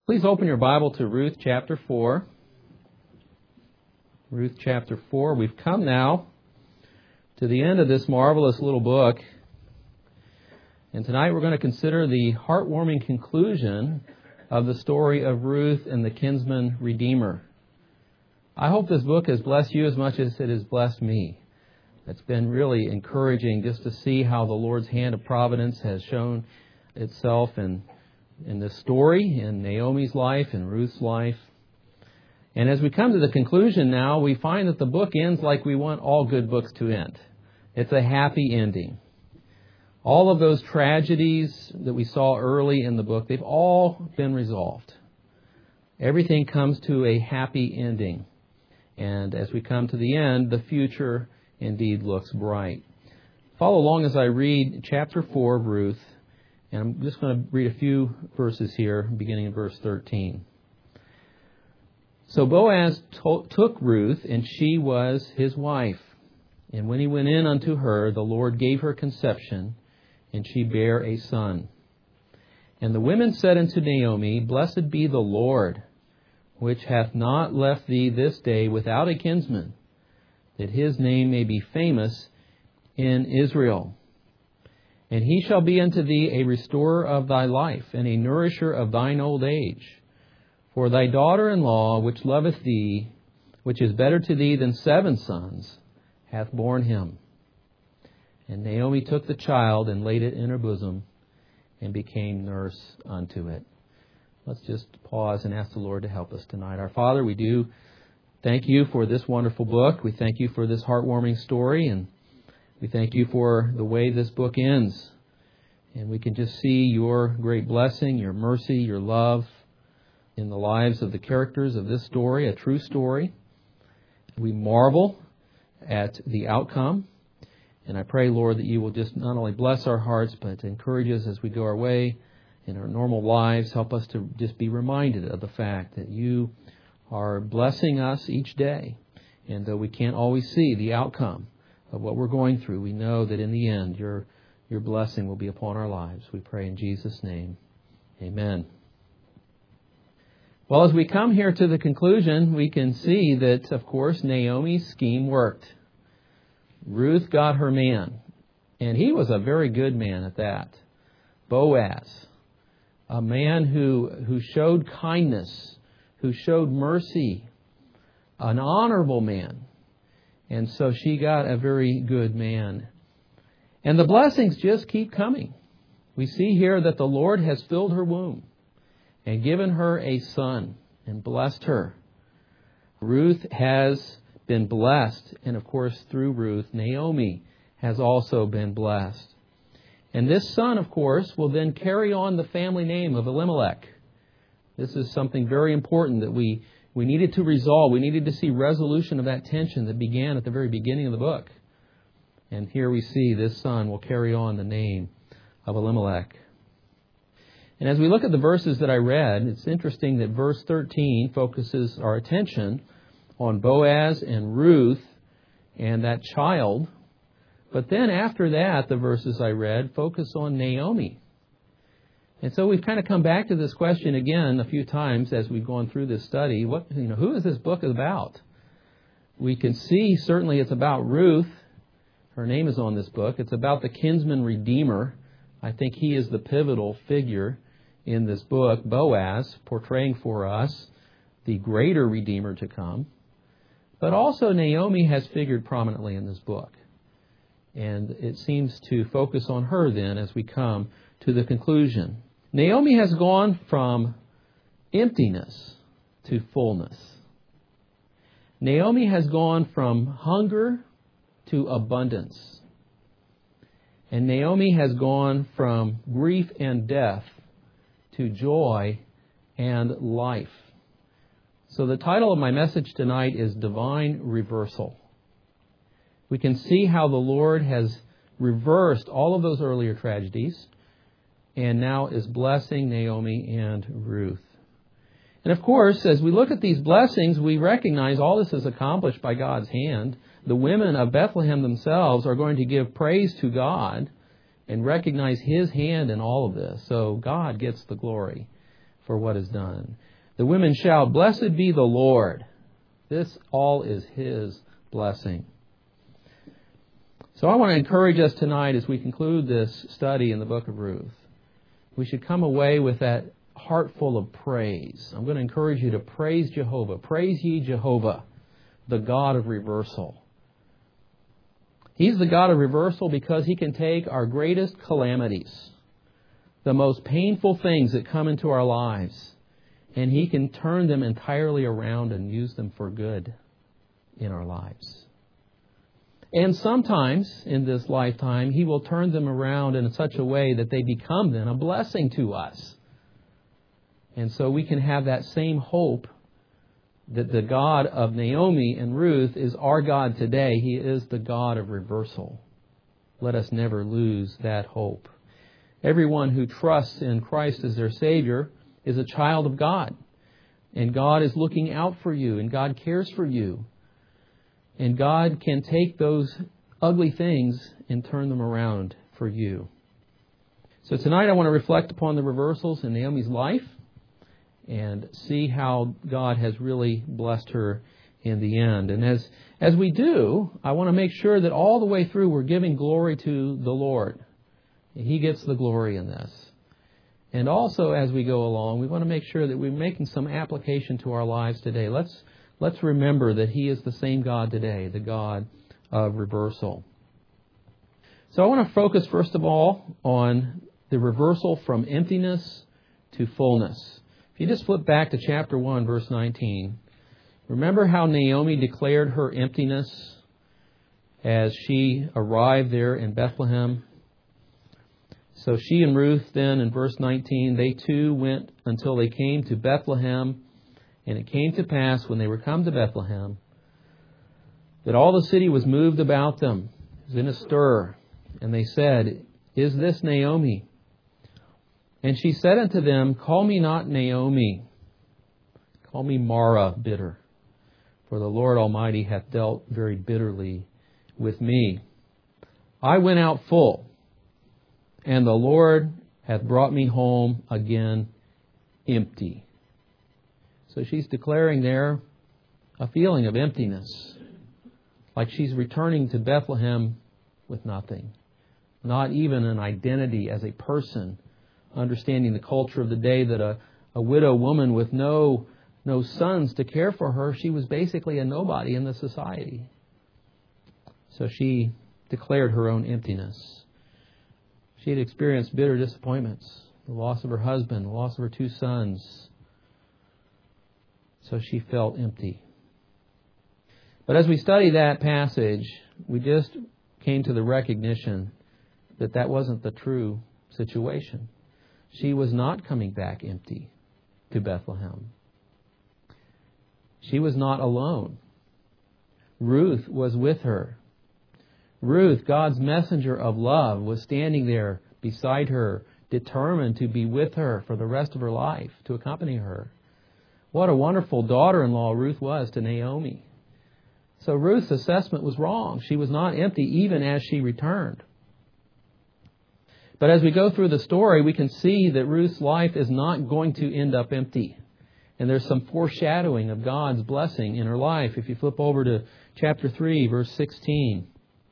Please open your Bible to Ruth chapter 4. Ruth chapter 4. We've come now to the end of this marvelous little book. And tonight we're going to consider the heartwarming conclusion of the story of Ruth and the kinsman redeemer. I hope this book has blessed you as much as it has blessed me. It's been really encouraging just to see how the Lord's hand of providence has shown itself in this story, in Naomi's life, in Ruth's life. And as we come to the conclusion now, we find that the book ends like we want all good books to end. It's a happy ending. All of those tragedies that we saw early in the book, they've all been resolved. Everything comes to a happy ending. And as we come to the end, the future indeed looks bright. Follow along as I read chapter 4 of Ruth. And I'm just going to read a few verses here, beginning in verse 13. So Boaz took Ruth, and she was his wife. And when he went in unto her, the Lord gave her conception, and she bare a son. And the women said unto Naomi, Blessed be the Lord, which hath not left thee this day without a kinsman, that his name may be famous in Israel. And he shall be unto thee a restorer of thy life, and a nourisher of thine old age. For thy daughter-in-law, which loveth thee, which is better to thee than 7 sons, hath borne him. And Naomi took the child, and laid it in her bosom, and became nurse unto it. Let's just pause and ask the Lord to help us tonight. Our Father, we do thank you for this wonderful book. We thank you for this heartwarming story, and we thank you for the way this book ends. And we can just see your great blessing, your mercy, your love in the lives of the characters of this story, a true story. We marvel at the outcome. And I pray, Lord, that you will just not only bless our hearts, but encourage us as we go our way in our normal lives. Help us to just be reminded of the fact that you are blessing us each day. And though we can't always see the outcome of what we're going through, we know that in the end, your blessing will be upon our lives. We pray in Jesus' name. Amen. Well, as we come here to the conclusion, we can see that, of course, Naomi's scheme worked. Ruth got her man, and he was a very good man at that. Boaz, a man who showed kindness, who showed mercy, an honorable man. And so she got a very good man. And the blessings just keep coming. We see here that the Lord has filled her womb and given her a son and blessed her. Ruth has been blessed. And of course, through Ruth, Naomi has also been blessed. And this son, of course, will then carry on the family name of Elimelech. This is something very important that we needed to resolve. We needed to see resolution of that tension that began at the very beginning of the book. And here we see this son will carry on the name of Elimelech. And as we look at the verses that I read, it's interesting that verse 13 focuses our attention on Boaz and Ruth and that child. But then after that, the verses I read focus on Naomi. And so we've kind of come back to this question again a few times as we've gone through this study. Who is this book about? We can see certainly it's about Ruth. Her name is on this book. It's about the kinsman redeemer. I think he is the pivotal figure in this book. Boaz, portraying for us the greater redeemer to come. But also Naomi has figured prominently in this book. And it seems to focus on her then as we come to the conclusion. Naomi has gone from emptiness to fullness. Naomi has gone from hunger to abundance. And Naomi has gone from grief and death to joy and life. So the title of my message tonight is Divine Reversal. We can see how the Lord has reversed all of those earlier tragedies and now is blessing Naomi and Ruth. And of course, as we look at these blessings, we recognize all this is accomplished by God's hand. The women of Bethlehem themselves are going to give praise to God and recognize His hand in all of this. So God gets the glory for what is done. The women shout, "Blessed be the Lord." This all is His blessing. So I want to encourage us tonight as we conclude this study in the book of Ruth. We should come away with that heart full of praise. I'm going to encourage you to praise Jehovah. Praise ye Jehovah, the God of reversal. He's the God of reversal because He can take our greatest calamities, the most painful things that come into our lives, and He can turn them entirely around and use them for good in our lives. And sometimes in this lifetime, He will turn them around in such a way that they become then a blessing to us. And so we can have that same hope that the God of Naomi and Ruth is our God today. He is the God of reversal. Let us never lose that hope. Everyone who trusts in Christ as their Savior is a child of God. And God is looking out for you, and God cares for you. And God can take those ugly things and turn them around for you. So tonight I want to reflect upon the reversals in Naomi's life and see how God has really blessed her in the end. And as we do, I want to make sure that all the way through we're giving glory to the Lord. He gets the glory in this. And also as we go along, we want to make sure that we're making some application to our lives today. Let's remember that He is the same God today, the God of reversal. So I want to focus first of all on the reversal from emptiness to fullness. If you just flip back to chapter 1, verse 19, remember how Naomi declared her emptiness as she arrived there in Bethlehem? So she and Ruth then, in verse 19, they too went until they came to Bethlehem. And it came to pass, when they were come to Bethlehem, that all the city was moved about them. It was in a stir. And they said, "Is this Naomi?" And she said unto them, "Call me not Naomi. Call me Mara, bitter. For the Lord Almighty hath dealt very bitterly with me. I went out full, and the Lord hath brought me home again empty." So she's declaring there a feeling of emptiness, like she's returning to Bethlehem with nothing, not even an identity as a person, understanding the culture of the day that a widow woman with no sons to care for her, she was basically a nobody in the society. So she declared her own emptiness. She had experienced bitter disappointments, the loss of her husband, the loss of her 2 sons. So she felt empty. But as we study that passage, we just came to the recognition that that wasn't the true situation. She was not coming back empty to Bethlehem. She was not alone. Ruth was with her. Ruth, God's messenger of love, was standing there beside her, determined to be with her for the rest of her life, to accompany her. What a wonderful daughter-in-law Ruth was to Naomi. So Ruth's assessment was wrong. She was not empty even as she returned. But as we go through the story, we can see that Ruth's life is not going to end up empty. And there's some foreshadowing of God's blessing in her life. If you flip over to chapter 3, verse 16.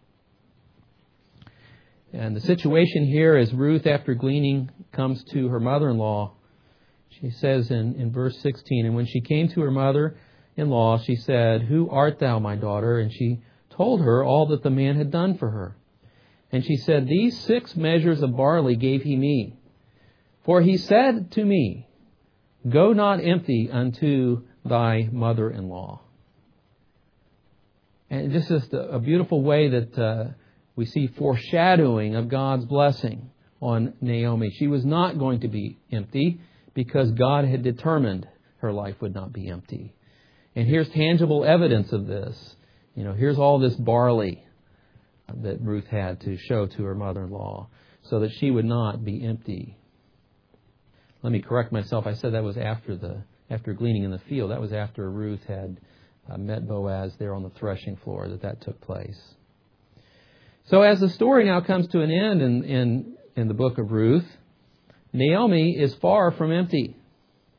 And the situation here is Ruth, after gleaning, comes to her mother-in-law. She says in verse 16, "And when she came to her mother-in-law, she said, 'Who art thou, my daughter?' And she told her all that the man had done for her. And she said, 'These 6 measures of barley gave he me. For he said to me, Go not empty unto thy mother-in-law.'" And this is a beautiful way that we see foreshadowing of God's blessing on Naomi. She was not going to be empty, because God had determined her life would not be empty. And here's tangible evidence of this. Here's all this barley that Ruth had to show to her mother-in-law so that she would not be empty. Let me correct myself. I said that was after gleaning in the field. That was after Ruth had met Boaz there on the threshing floor that took place. So as the story now comes to an end in the book of Ruth, Naomi is far from empty.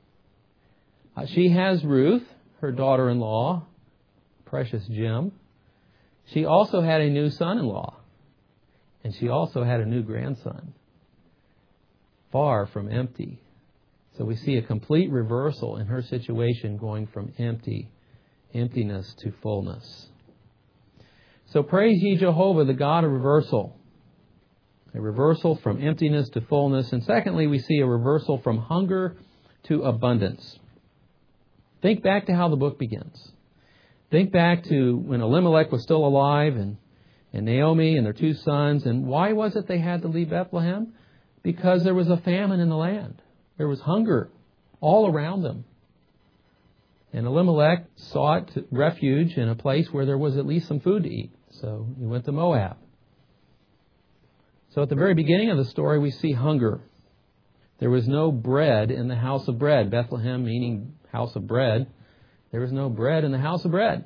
She has Ruth, her daughter-in-law, precious gem. She also had a new son-in-law. And she also had a new grandson. Far from empty. So we see a complete reversal in her situation, going from emptiness to fullness. So praise ye Jehovah, the God of reversal. A reversal from emptiness to fullness. And secondly, we see a reversal from hunger to abundance. Think back to how the book begins. Think back to when Elimelech was still alive and Naomi and their two sons. And why was it they had to leave Bethlehem? Because there was a famine in the land. There was hunger all around them. And Elimelech sought refuge in a place where there was at least some food to eat. So he went to Moab. So at the very beginning of the story, we see hunger. There was no bread in the house of bread. Bethlehem meaning house of bread. There was no bread in the house of bread.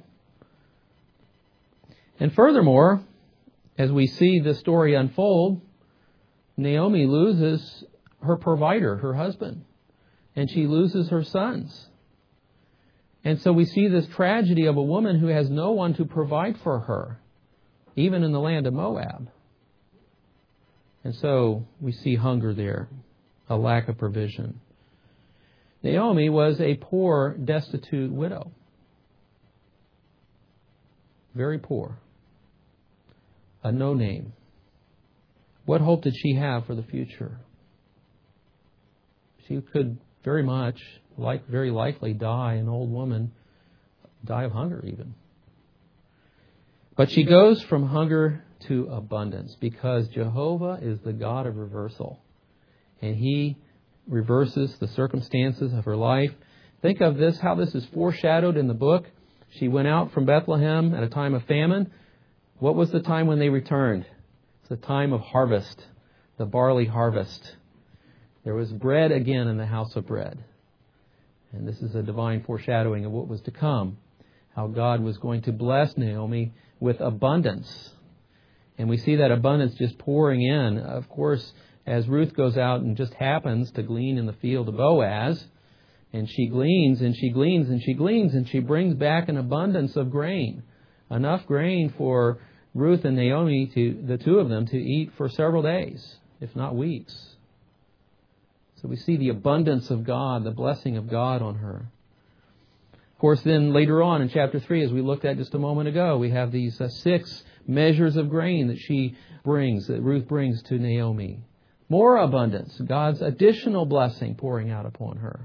And furthermore, as we see the story unfold, Naomi loses her provider, her husband. And she loses her sons. And so we see this tragedy of a woman who has no one to provide for her, even in the land of Moab. And so we see hunger there, a lack of provision. Naomi was a poor, destitute widow. Very poor. A no-name. What hope did she have for the future? She could very much, very likely die, an old woman, die of hunger even. But she goes from hunger to abundance because Jehovah is the God of reversal. And He reverses the circumstances of her life. Think of this, how this is foreshadowed in the book. She went out from Bethlehem at a time of famine. What was the time when they returned? It's the time of harvest, the barley harvest. There was bread again in the house of bread. And this is a divine foreshadowing of what was to come. How God was going to bless Naomi with abundance. And we see that abundance just pouring in. Of course, as Ruth goes out and just happens to glean in the field of Boaz, and she gleans and she gleans and she gleans, and she brings back an abundance of grain. Enough grain for Ruth and Naomi, the two of them, to eat for several days, if not weeks. So we see the abundance of God, the blessing of God on her. Of course, then later on in chapter 3, as we looked at just a moment ago, we have these 6 measures of grain that Ruth brings to Naomi. More abundance, God's additional blessing pouring out upon her.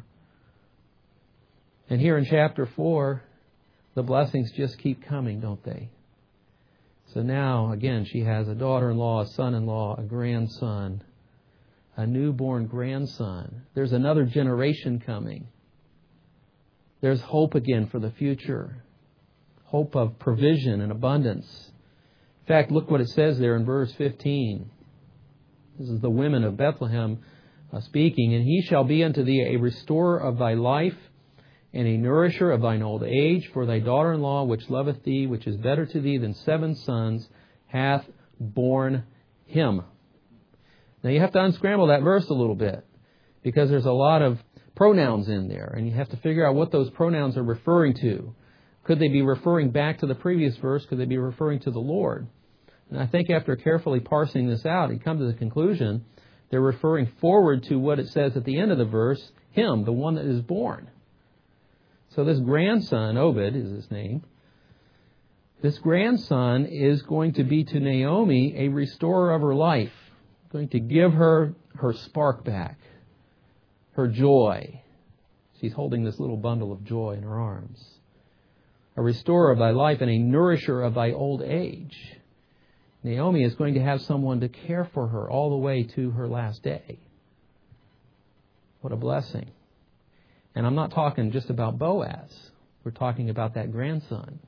And here in chapter 4, the blessings just keep coming, don't they? So now, again, she has a daughter-in-law, a son-in-law, a grandson, a newborn grandson. There's another generation coming. There's hope again for the future. Hope of provision and abundance. In fact, look what it says there in verse 15. This is the women of Bethlehem speaking. And he shall be unto thee a restorer of thy life, and a nourisher of thine old age. For thy daughter-in-law, which loveth thee, which is better to thee than 7 sons, hath borne him. Now you have to unscramble that verse a little bit, because there's a lot of pronouns in there, and you have to figure out what those pronouns are referring to. Could they be referring back to the previous verse? Could they be referring to the Lord? And I think after carefully parsing this out, you come to the conclusion they're referring forward to what it says at the end of the verse, him, the one that is born. So this grandson, Obed is his name, this grandson is going to be to Naomi a restorer of her life, going to give her her spark back, her joy. She's holding this little bundle of joy in her arms. A restorer of thy life and a nourisher of thy old age. Naomi is going to have someone to care for her all the way to her last day. What a blessing. And I'm not talking just about Boaz. We're talking about that grandson.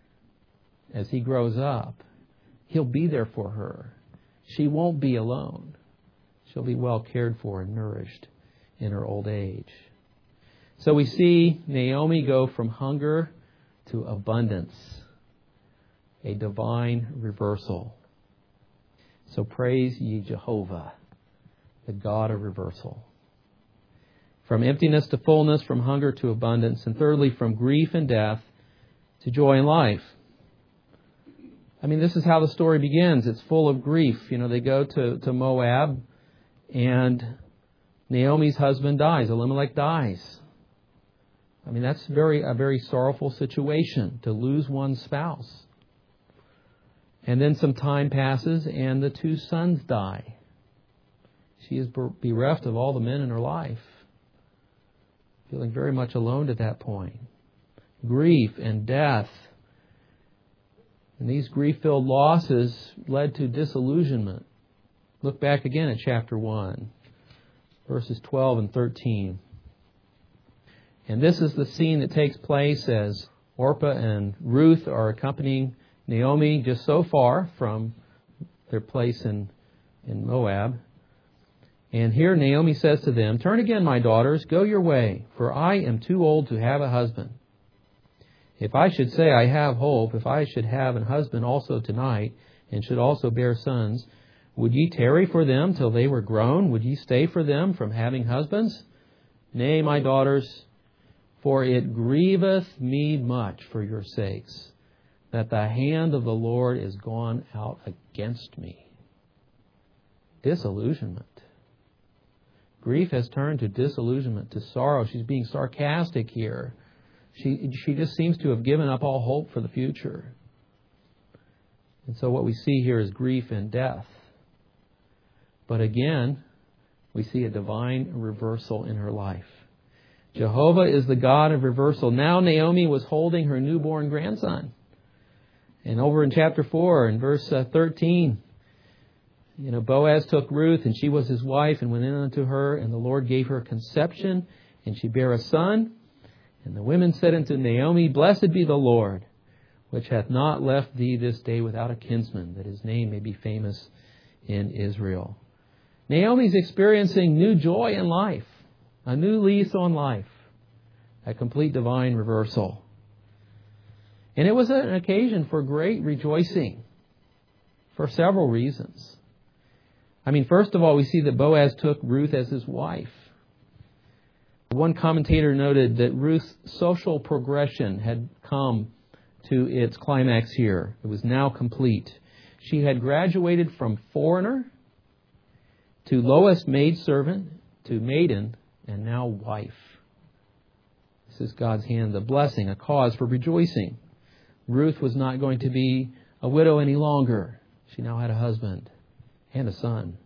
As he grows up, he'll be there for her. She won't be alone. She'll be well cared for and nourished in her old age. So we see Naomi go from hunger to abundance. A divine reversal. So praise ye Jehovah, the God of reversal. from emptiness to fullness, from hunger to abundance, and thirdly, from grief and death to joy and life. I mean, this is how the story begins. It's full of grief. They go to Moab, and Naomi's husband dies. Elimelech dies. I mean, that's a very sorrowful situation, to lose one's spouse. And then some time passes, and the two sons die. She is bereft of all the men in her life, feeling very much alone at that point. Grief and death. And these grief-filled losses led to disillusionment. Look back again at chapter 1, verses 12 and 13. And this is the scene that takes place as Orpah and Ruth are accompanying Naomi just so far from their place in Moab. And here Naomi says to them, "Turn again, my daughters, go your way, for I am too old to have a husband. If I should say I have hope, if I should have an husband also tonight, and should also bear sons, would ye tarry for them till they were grown? Would ye stay for them from having husbands? Nay, my daughters, for it grieveth me much for your sakes, that the hand of the Lord is gone out against me." Disillusionment. Grief has turned to disillusionment, to sorrow. She's being sarcastic here. She just seems to have given up all hope for the future. And so what we see here is grief and death. But again, we see a divine reversal in her life. Jehovah is the God of reversal. Now Naomi was holding her newborn grandson. And over in chapter 4, in verse 13, Boaz took Ruth, and she was his wife, and went in unto her, and the Lord gave her conception, and she bare a son. And the women said unto Naomi, "Blessed be the Lord, which hath not left thee this day without a kinsman, that his name may be famous in Israel." Naomi's experiencing new joy in life, a new lease on life, a complete divine reversal. And it was an occasion for great rejoicing for several reasons. I mean, first of all, we see that Boaz took Ruth as his wife. One commentator noted that Ruth's social progression had come to its climax here. It was now complete. She had graduated from foreigner to lowest maidservant to maiden and now wife. This is God's hand, the blessing, a cause for rejoicing. Ruth was not going to be a widow any longer. She now had a husband and a son.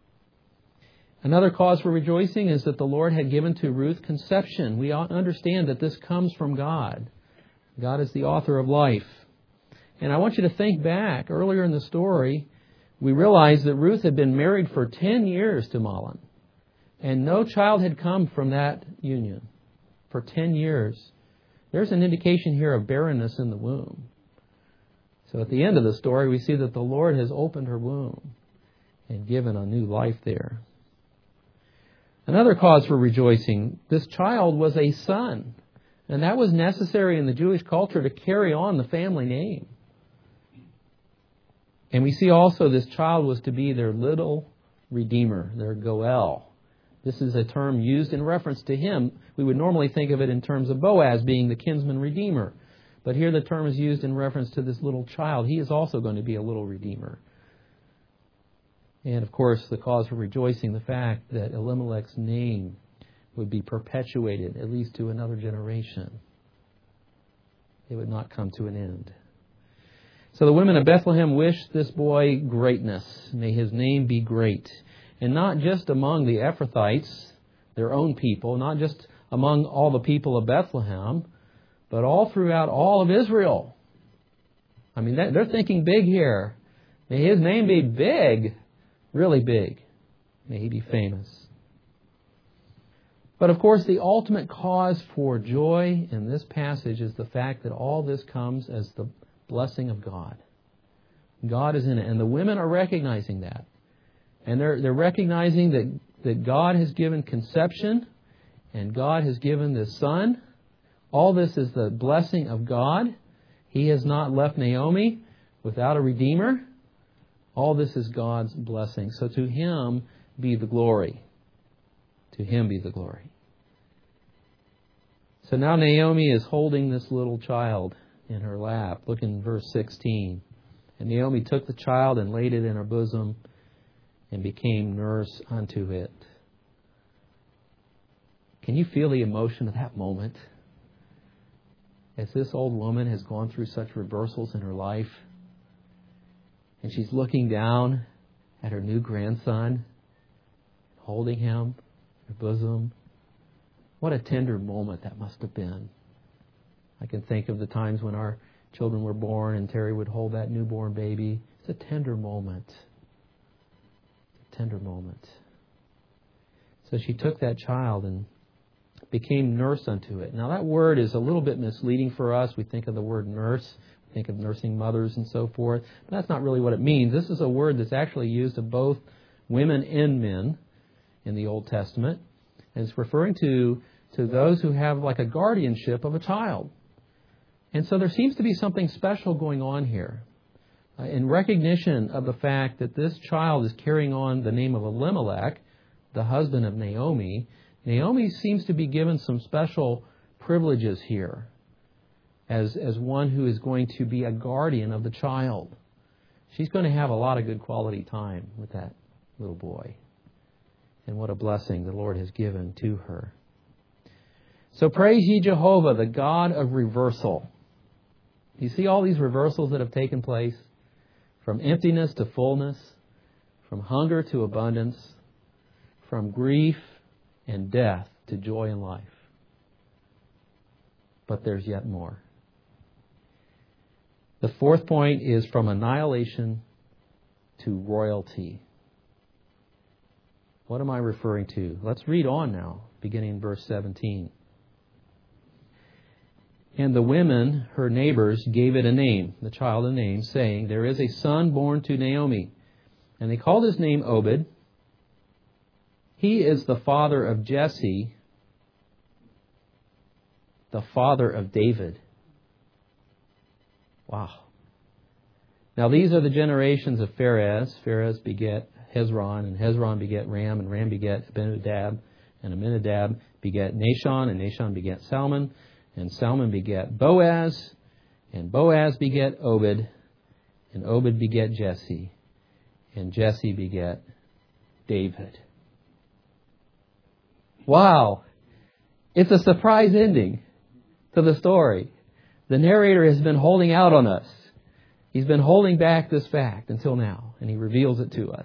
Another cause for rejoicing is that the Lord had given to Ruth conception. We understand that this comes from God. God is the author of life. And I want you to think back. Earlier in the story, we realized that Ruth had been married for 10 years to Mahlon. And no child had come from that union for 10 years. There's an indication here of barrenness in the womb. So at the end of the story, we see that the Lord has opened her womb and given a new life there. Another cause for rejoicing, this child was a son. And that was necessary in the Jewish culture to carry on the family name. And we see also this child was to be their little redeemer, their Goel. This is a term used in reference to him. We would normally think of it in terms of Boaz being the kinsman redeemer. But here the term is used in reference to this little child. He is also going to be a little redeemer. And of course, the cause for rejoicing, the fact that Elimelech's name would be perpetuated, at least to another generation. It would not come to an end. So the women of Bethlehem wished this boy greatness. May his name be great. And not just among the Ephrathites, their own people, not just among all the people of Bethlehem, but all throughout all of Israel. I mean, they're thinking big here. May his name be big, really big. May he be famous. But of course, the ultimate cause for joy in this passage is the fact that all this comes as the blessing of God. God is in it. And the women are recognizing that. And they're recognizing that God has given conception and God has given the Son. All this is the blessing of God. He has not left Naomi without a Redeemer. All this is God's blessing. So to Him be the glory. To Him be the glory. So now Naomi is holding this little child in her lap. Look in verse 16. And Naomi took the child and laid it in her bosom and became nurse unto it. Can you feel the emotion of that moment? As this old woman has gone through such reversals in her life, and she's looking down at her new grandson, holding him in her bosom. What a tender moment that must have been. I can think of the times when our children were born and Terry would hold that newborn baby. It's a tender moment. A tender moment. So she took that child and became nurse unto it. Now that word is a little bit misleading for us. We think of the word nurse, we think of nursing mothers and so forth. But that's not really what it means. This is a word that's actually used of both women and men in the Old Testament. And it's referring to those who have like a guardianship of a child. And so there seems to be something special going on here. In recognition of the fact that this child is carrying on the name of Elimelech, the husband of Naomi, Naomi seems to be given some special privileges here as one who is going to be a guardian of the child. She's going to have a lot of good quality time with that little boy. And what a blessing the Lord has given to her. So praise ye Jehovah, the God of reversal. You see all these reversals that have taken place? From emptiness to fullness, from hunger to abundance, from grief and death to joy and life. But there's yet more. The fourth point is from annihilation to royalty. What am I referring to? Let's read on now, beginning in verse 17. And the women, her neighbors, gave it a name, the child a name, saying, there is a son born to Naomi. And they called his name Obed. He is the father of Jesse, the father of David. Wow. Now these are the generations of Pharez. Pharez beget Hezron, and Hezron beget Ram, and Ram beget Abinadab, and Abinadab beget Nahshon, and Nahshon beget Salmon, and Salmon beget Boaz, and Boaz beget Obed, and Obed beget Jesse, and Jesse beget David. Wow. It's a surprise ending to the story. The narrator has been holding out on us. He's been holding back this fact until now, and he reveals it to us.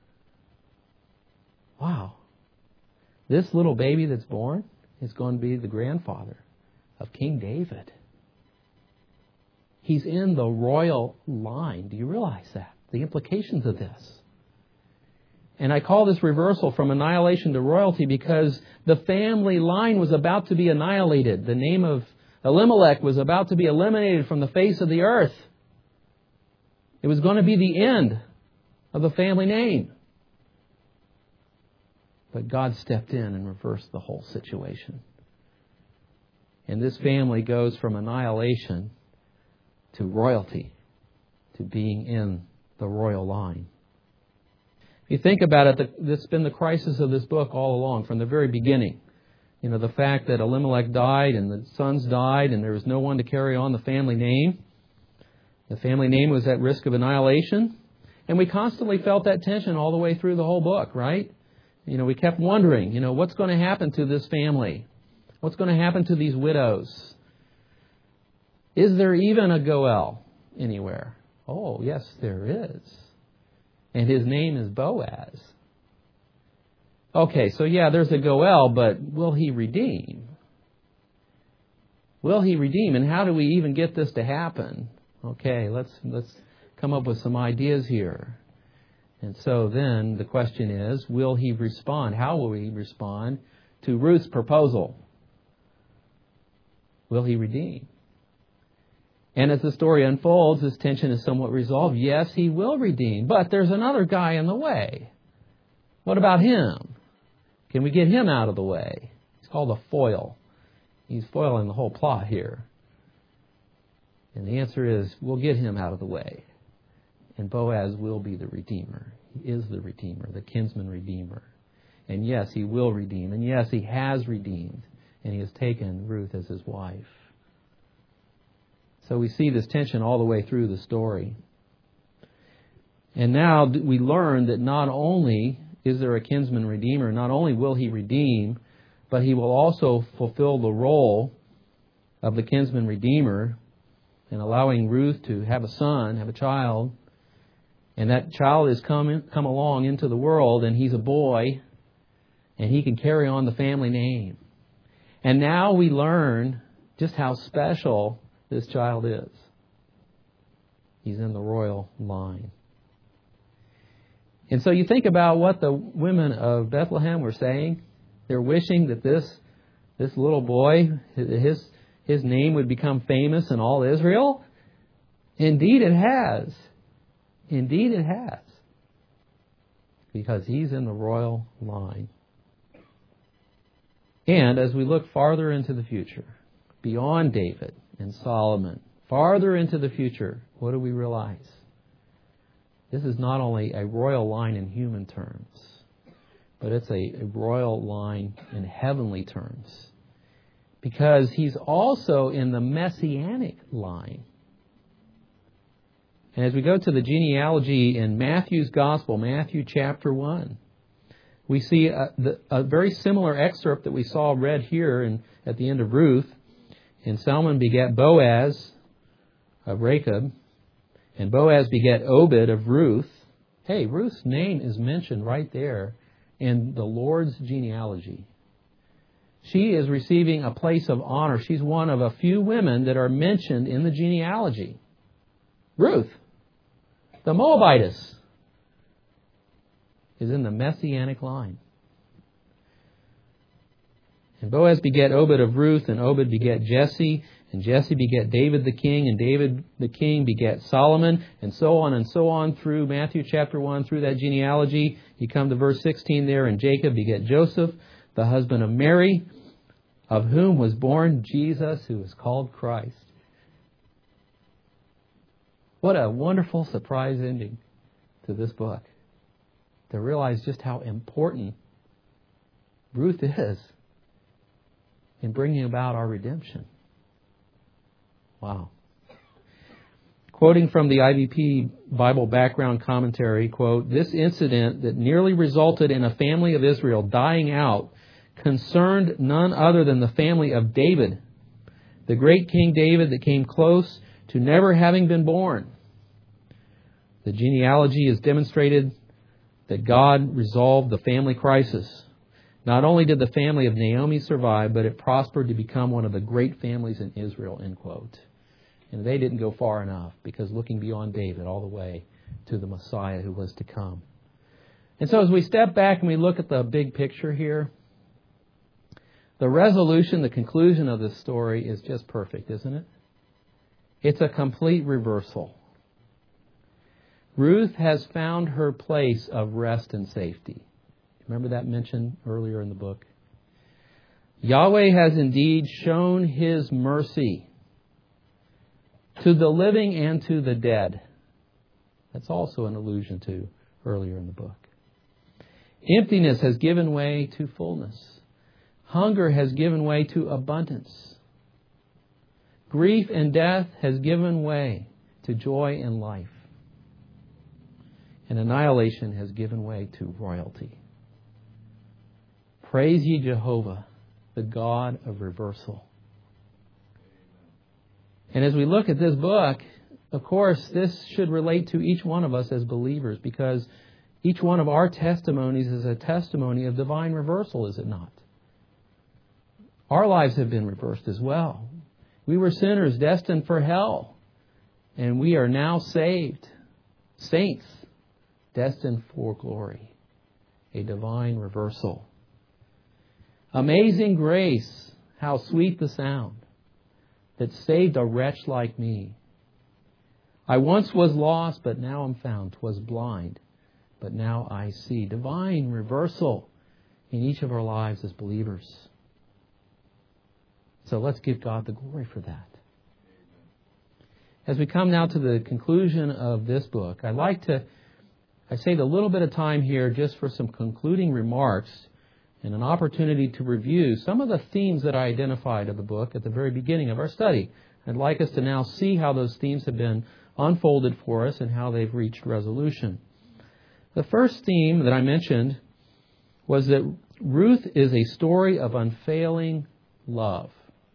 Wow. This little baby that's born is going to be the grandfather of King David. He's in the royal line. Do you realize that? The implications of this. And I call this reversal from annihilation to royalty because the family line was about to be annihilated. The name of Elimelech was about to be eliminated from the face of the earth. It was going to be the end of the family name. But God stepped in and reversed the whole situation. And this family goes from annihilation to royalty, to being in the royal line. If you think about it, that's been the crisis of this book all along, from the very beginning. You know, the fact that Elimelech died and the sons died and there was no one to carry on the family name. The family name was at risk of annihilation. And we constantly felt that tension all the way through the whole book, right? You know, we kept wondering, what's going to happen to this family? What's going to happen to these widows? Is there even a Goel anywhere? Oh, yes, there is. And his name is Boaz. Okay, so yeah, there's a Goel, but will he redeem? Will he redeem? And how do we even get this to happen? Okay, let's come up with some ideas here. And so then the question is, will he respond? How will he respond to Ruth's proposal? Will he redeem? And as the story unfolds, this tension is somewhat resolved. Yes, he will redeem, but there's another guy in the way. What about him? Can we get him out of the way? He's called a foil. He's foiling the whole plot here. And the answer is, we'll get him out of the way. And Boaz will be the Redeemer. He is the Redeemer, the kinsman Redeemer. And yes, he will redeem. And yes, he has redeemed. and he has taken Ruth as his wife. So we see this tension all the way through the story. And now we learn that not only is there a kinsman redeemer, not only will he redeem, but he will also fulfill the role of the kinsman redeemer in allowing Ruth to have a son, have a child. And that child has come along into the world, and he's a boy, and he can carry on the family name. And now we learn just how special this child is. He's in the royal line. And so you think about what the women of Bethlehem were saying. They're wishing that this little boy, his name would become famous in all Israel. Indeed it has. Indeed it has. Because he's in the royal line. And as we look farther into the future, beyond David and Solomon, farther into the future, what do we realize? This is not only a royal line in human terms, but it's a royal line in heavenly terms. Because he's also in the messianic line. And as we go to the genealogy in Matthew's Gospel, Matthew chapter 1, we see a very similar excerpt that we saw read here at the end of Ruth. And Salmon begat Boaz of Rachab, and Boaz begat Obed of Ruth. Hey, Ruth's name is mentioned right there in the Lord's genealogy. She is receiving a place of honor. She's one of a few women that are mentioned in the genealogy. Ruth, the Moabitess, is in the messianic line. And Boaz begat Obed of Ruth, and Obed begat Jesse, and Jesse begat David the king, and David the king begat Solomon, and so on through Matthew chapter 1, through that genealogy. You come to verse 16 there, and Jacob begat Joseph, the husband of Mary, of whom was born Jesus, who is called Christ. What a wonderful surprise ending to this book. To realize just how important Ruth is in bringing about our redemption. Wow. Quoting from the IVP Bible Background Commentary, quote, "This incident that nearly resulted in a family of Israel dying out concerned none other than the family of David, the great King David that came close to never having been born. The genealogy has demonstrated that God resolved the family crisis. Not only did the family of Naomi survive, but it prospered to become one of the great families in Israel," end quote. And they didn't go far enough, because looking beyond David all the way to the Messiah who was to come. And so as we step back and we look at the big picture here, the resolution, the conclusion of this story is just perfect, isn't it? It's a complete reversal. Ruth has found her place of rest and safety. Remember that mentioned earlier in the book? Yahweh has indeed shown His mercy to the living and to the dead. That's also an allusion to earlier in the book. Emptiness has given way to fullness. Hunger has given way to abundance. Grief and death has given way to joy and life. And annihilation has given way to royalty. Praise ye Jehovah, the God of reversal. And as we look at this book, of course, this should relate to each one of us as believers, because each one of our testimonies is a testimony of divine reversal, is it not? Our lives have been reversed as well. We were sinners destined for hell, and we are now saved. Saints destined for glory. A divine reversal. Amazing grace, how sweet the sound that saved a wretch like me. I once was lost, but now am found. 'Twas blind, but now I see. Divine reversal in each of our lives as believers. So let's give God the glory for that. As we come now to the conclusion of this book, I saved a little bit of time here just for some concluding remarks and an opportunity to review some of the themes that I identified of the book at the very beginning of our study. I'd like us to now see how those themes have been unfolded for us and how they've reached resolution. The first theme that I mentioned was that Ruth is a story of unfailing love,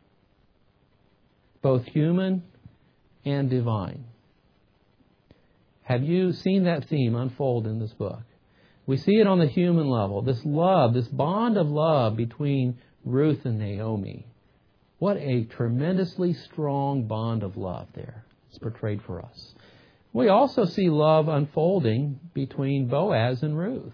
both human and divine. Have you seen that theme unfold in this book? We see it on the human level, this love, this bond of love between Ruth and Naomi. What a tremendously strong bond of love there. It's portrayed for us. We also see love unfolding between Boaz and Ruth.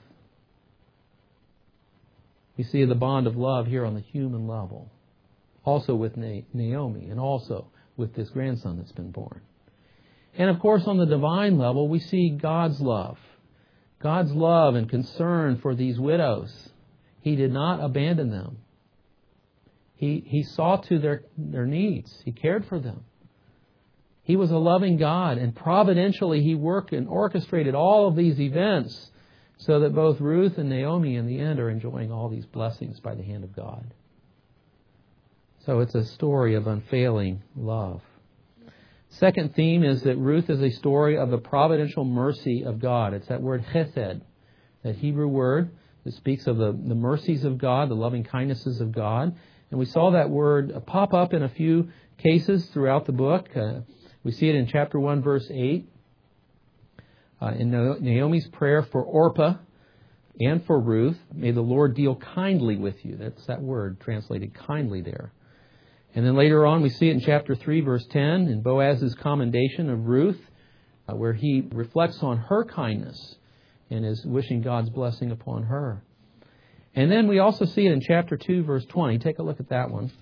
We see the bond of love here on the human level, also with Naomi, and also with this grandson that's been born. And of course, on the divine level, we see God's love and concern for these widows. He did not abandon them. He saw to their needs. He cared for them. He was a loving God, and providentially He worked and orchestrated all of these events so that both Ruth and Naomi in the end are enjoying all these blessings by the hand of God. So it's a story of unfailing love. Second theme is that Ruth is a story of the providential mercy of God. It's that word chesed, that Hebrew word that speaks of the mercies of God, the loving kindnesses of God. And we saw that word pop up in a few cases throughout the book. We see it in chapter 1, verse 8, in Naomi's prayer for Orpah and for Ruth. May the Lord deal kindly with you. That's that word translated kindly there. And then later on, we see it in chapter 3, verse 10, in Boaz's commendation of Ruth, where he reflects on her kindness and is wishing God's blessing upon her. And then we also see it in chapter 2, verse 20. Take a look at that one.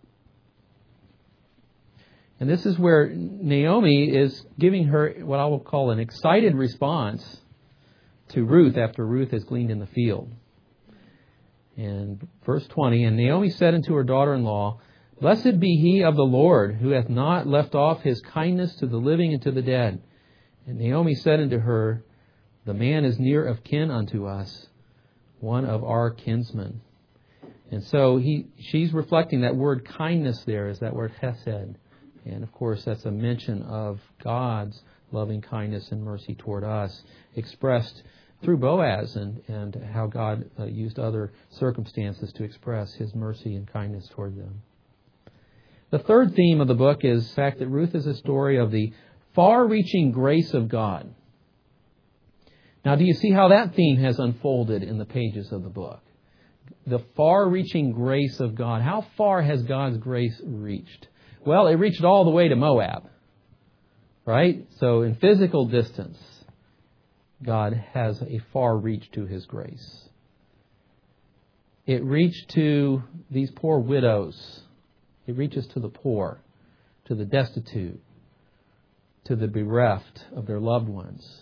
And this is where Naomi is giving her what I will call an excited response to Ruth after Ruth has gleaned in the field. And verse 20, and Naomi said unto her daughter-in-law, Blessed be he of the Lord, who hath not left off his kindness to the living and to the dead. And Naomi said unto her, The man is near of kin unto us, one of our kinsmen. And so she's reflecting that word kindness there is that word chesed. And of course, that's a mention of God's loving kindness and mercy toward us, expressed through Boaz and how God used other circumstances to express His mercy and kindness toward them. The third theme of the book is the fact that Ruth is a story of the far-reaching grace of God. Now, do you see how that theme has unfolded in the pages of the book? The far-reaching grace of God. How far has God's grace reached? Well, it reached all the way to Moab, right? So in physical distance, God has a far reach to His grace. It reached to these poor widows. It reaches to the poor, to the destitute, to the bereft of their loved ones.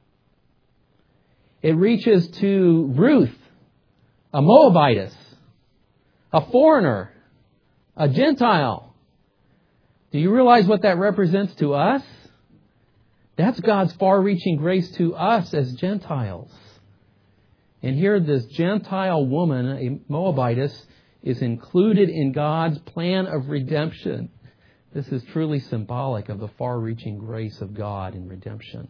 It reaches to Ruth, a Moabitess, a foreigner, a Gentile. Do you realize what that represents to us? That's God's far-reaching grace to us as Gentiles. And here this Gentile woman, a Moabitess, is included in God's plan of redemption. This is truly symbolic of the far-reaching grace of God in redemption.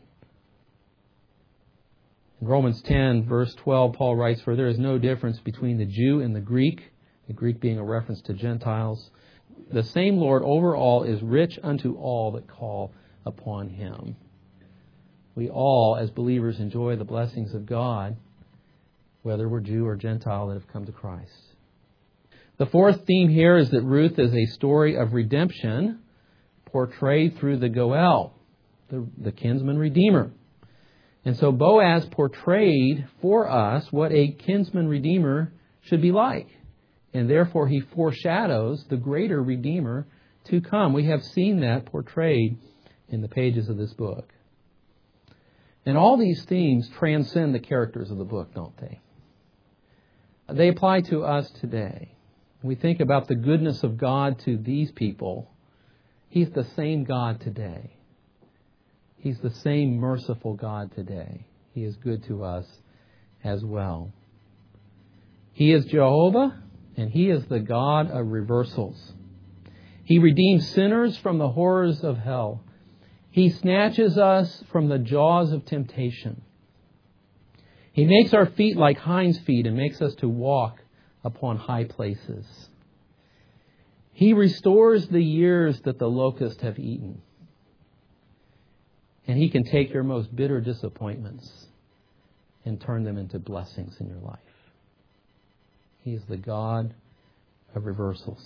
In Romans 10, verse 12, Paul writes, For there is no difference between the Jew and the Greek being a reference to Gentiles. The same Lord over all is rich unto all that call upon Him. We all, as believers, enjoy the blessings of God, whether we're Jew or Gentile that have come to Christ. The fourth theme here is that Ruth is a story of redemption portrayed through the Goel, the kinsman redeemer. And so Boaz portrayed for us what a kinsman redeemer should be like. And therefore he foreshadows the greater redeemer to come. We have seen that portrayed in the pages of this book. And all these themes transcend the characters of the book, don't they? They apply to us today. We think about the goodness of God to these people. He's the same God today. He's the same merciful God today. He is good to us as well. He is Jehovah, and He is the God of reversals. He redeems sinners from the horrors of hell. He snatches us from the jaws of temptation. He makes our feet like hinds' feet and makes us to walk upon high places. He restores the years that the locusts have eaten. And He can take your most bitter disappointments and turn them into blessings in your life. He is the God of reversals.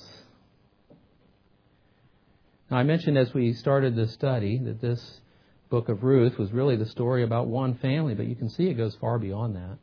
Now, I mentioned as we started this study that this book of Ruth was really the story about one family, but you can see it goes far beyond that.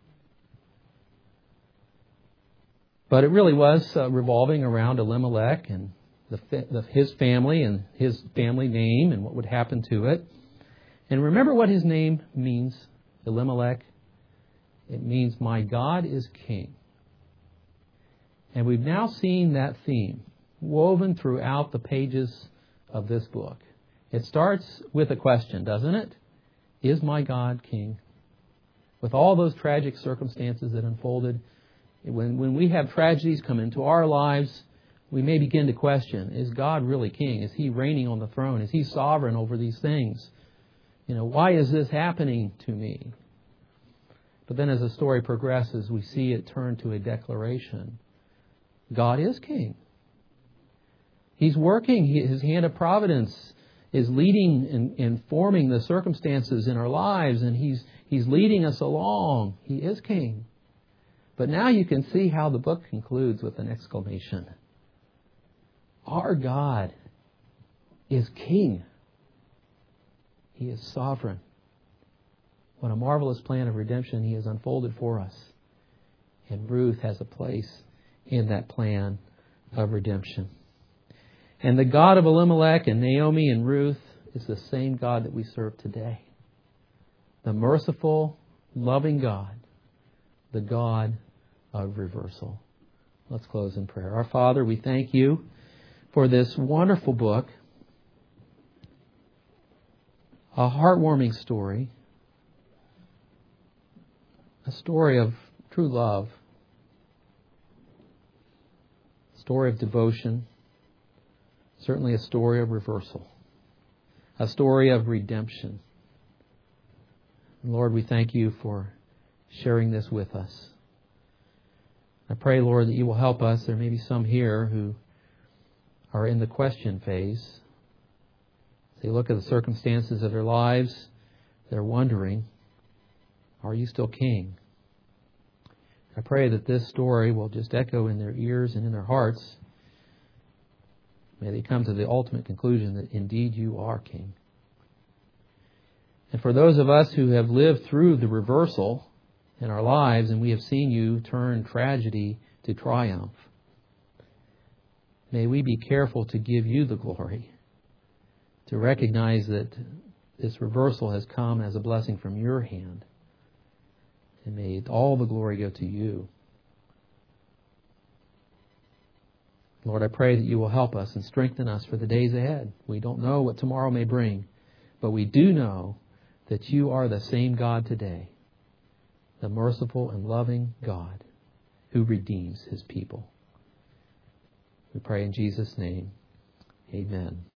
But it really was revolving around Elimelech and his family and his family name and what would happen to it. And remember what his name means, Elimelech. It means, my God is king. And we've now seen that theme woven throughout the pages of this book. It starts with a question, doesn't it? Is my God king? With all those tragic circumstances that unfolded, when we have tragedies come into our lives, we may begin to question, is God really king? Is He reigning on the throne? Is He sovereign over these things? Why is this happening to me? But then as the story progresses, we see it turn to a declaration. God is king. He's working. His hand of providence is leading and forming the circumstances in our lives, and He's leading us along. He is king. But now you can see how the book concludes with an exclamation. Our God is king. He is sovereign. What a marvelous plan of redemption He has unfolded for us. And Ruth has a place in that plan of redemption. And the God of Elimelech and Naomi and Ruth is the same God that we serve today. The merciful, loving God. The God of reversal. Let's close in prayer. Our Father, we thank You for this wonderful book. A heartwarming story. A story of true love. A story of devotion. Certainly a story of reversal. A story of redemption. And Lord, we thank You for sharing this with us. I pray, Lord, that You will help us. There may be some here who are in the question phase. They look at the circumstances of their lives. They're wondering, are You still king? I pray that this story will just echo in their ears and in their hearts. May they come to the ultimate conclusion that indeed You are king. And for those of us who have lived through the reversal in our lives and we have seen You turn tragedy to triumph, may we be careful to give You the glory, to recognize that this reversal has come as a blessing from Your hand. And may all the glory go to You. Lord, I pray that You will help us and strengthen us for the days ahead. We don't know what tomorrow may bring, but we do know that You are the same God today, the merciful and loving God who redeems His people. We pray in Jesus' name. Amen.